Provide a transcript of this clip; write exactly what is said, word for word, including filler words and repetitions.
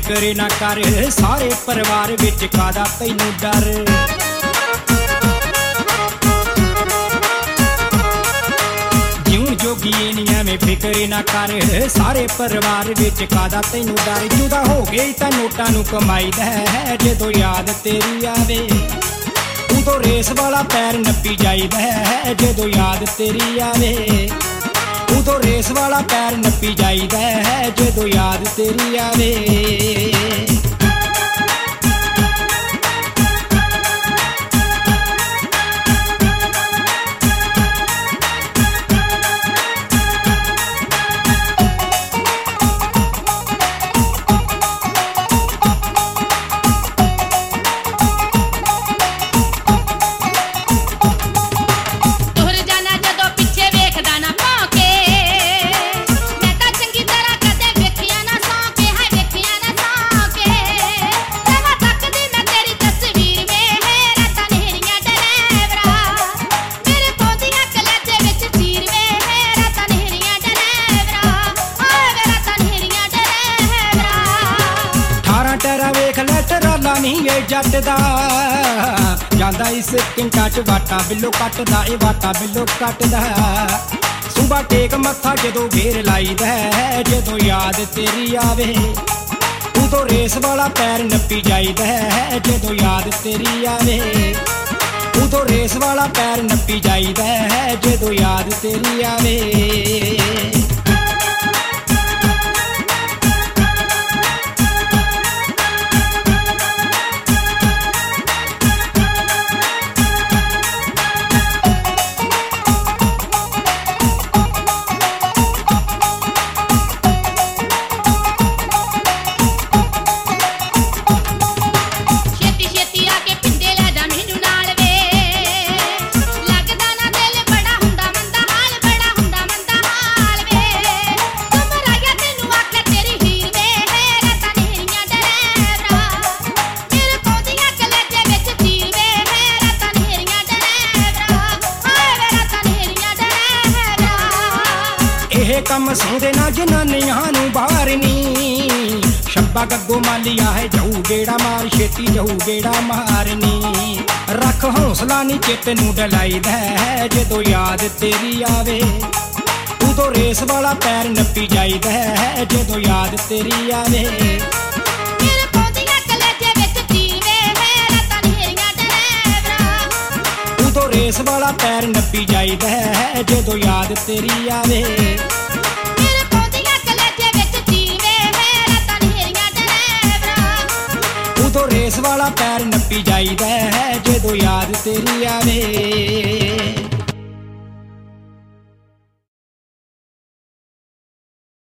ਫਿਕਰ ਨਾ ਕਰ ਸਾਰੇ ਪਰਿਵਾਰ ਵਿੱਚ ਕਾਦਾ ਤੈਨੂੰ ਡਰ। जोगी नी एवें फिक्र ना कर सारे परिवार विच कादा तैनू डर। जुदा हो गई तां नोटां नू कमाईदा है जदों याद तेरी आवे उदों रेस वाला पैर नप्पी जाईदा है जदों याद तेरी आवे उदों रेस वाला पैर नप्पी जाईदा है जदों याद तेरी आवे। जट दा जांदा इस किंटा च वाटा बिल्लो कटदा ए वाटा बिल्लो कटदा। सुबह टेक मत्था जदों घेर लाईदा है जदों याद तेरी आवे उदों रेस वाला पैर नप्पी जाईदा है जदों याद तेरी आवे उदों रेस वाला पैर नप्पी जाईदा है जदों याद तेरी आवे। कम सौंदे ना जनानियां नू बाहर नी शब्बा गग्गो मालिया है जाऊ गेड़ा मार छेती जाऊ गेड़ा मारनी। रख हौसला नी चित नू डलाईदा है जदों याद तेरी आवे उदों रेस वाला पैर नप्पी जाईदा है जदों याद तेरी आवे उदों रेस वाला पैर नप्पी जाईदा है जदों याद तेरी आवे। उदों रेस वाला पैर नप्पी जाईदा है जदों याद तेरी आवे।